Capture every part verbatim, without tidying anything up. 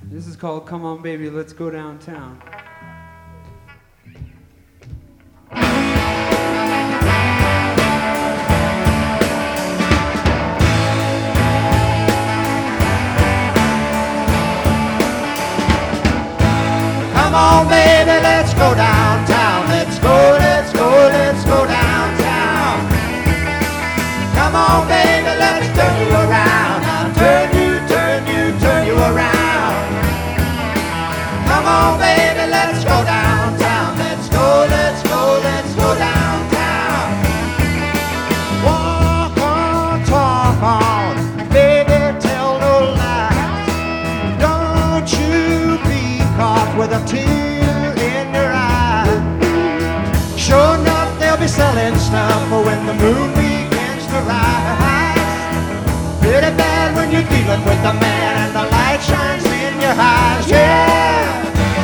This is called Come On Baby, Let's Go Downtown. Come on, baby, let's go downtown. Let's go, let's go, let's go downtown. Come on, baby, let's turn you around. I'll turn you, turn you, turn you around. Come on, baby, let's go downtown. Let's go, let's go, let's go downtown. Walk on, talk on, baby, tell no lies. Don't you be caught with a tear in your eye. Sure enough, they'll be selling stuff when the moon begins to rise. Pretty bad when you're dealing with a man and the light shines in your eyes. Yeah.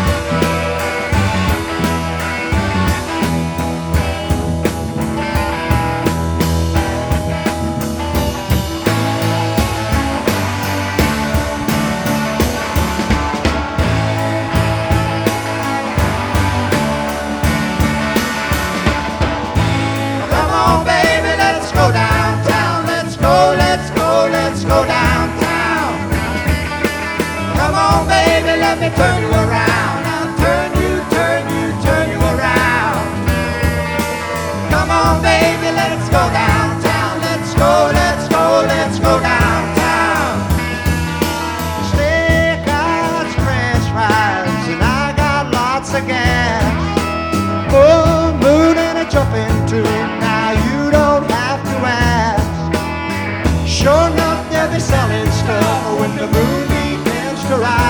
Let me turn you around. I'll turn you, turn you, turn you around. Come on, baby, let's go downtown. Let's go, let's go, let's go downtown. Steakhouse, french fries, and I got lots of gas. Full moon and a jumping tune. Now you don't have to ask. Sure enough, they'll be selling stuff when the moon begins to rise.